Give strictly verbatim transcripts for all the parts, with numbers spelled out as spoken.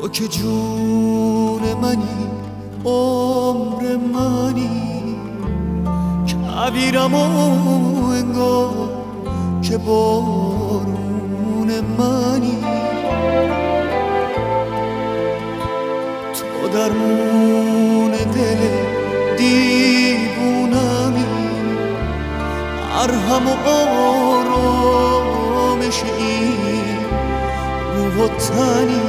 تو که جون منی، عمر منی، کبیرم و انگار که بارون منی. تو درمون دل دیوونمی، مرهم و آرامش این روح و تنی.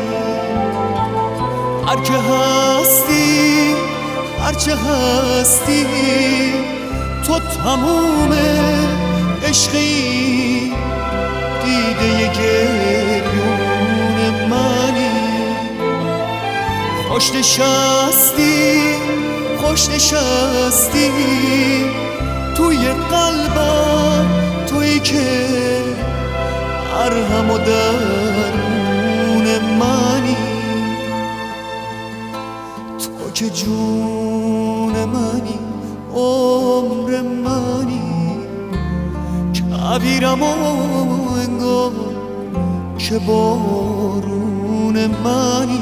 هر که هستی، هر چه هستی، تو تموم عشقی، دیده گریون منی. خوش نشستی، خوش نشستی توی قلبم، تویی که مرهم و درون منی. تو که جون منی، عمر منی، کبیرم و انگار که بارون منی.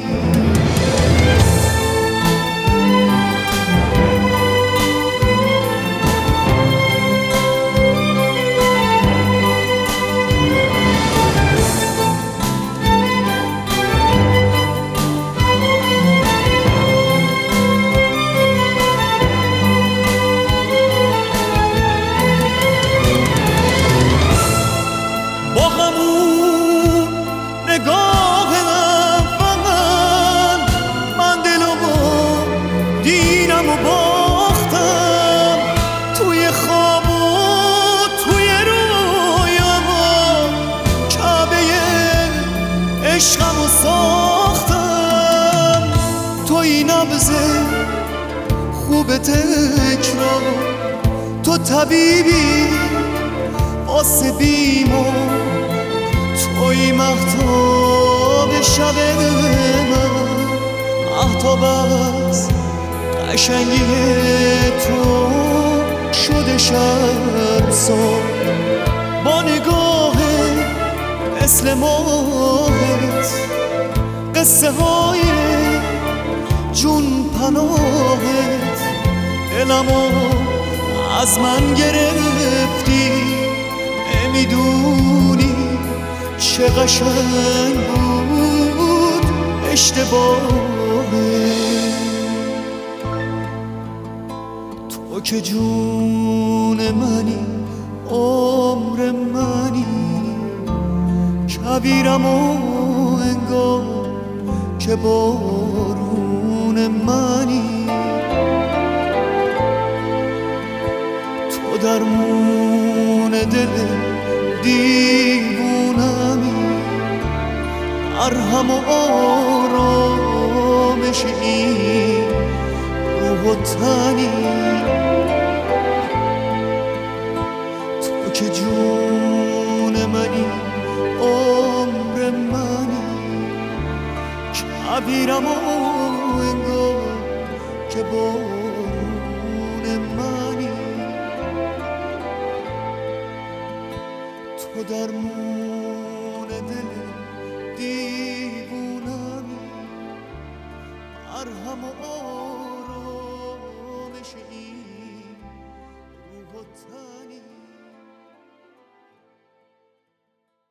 عشقمو ساختم، توی نبض خوب تکرار، تو طبیبی واسه بیمار، توی مهتاب شب من، مهتاب از قشنگی تو شده شرمسار. با نگاه مثل ماهت، قصه های جون پناهت، دلمو از من گرفتی، نمیدونی چه قشنگ بود اشتباهت. تو که جون منی، عمر منی، کبیرم و انگار که بارون منی. تو درمون دل دیوونمی، مرهم و آرامش این روح و تنی. تو که جون منی، عمر منی، کبیرم و انگار که بارون منی. تو درمون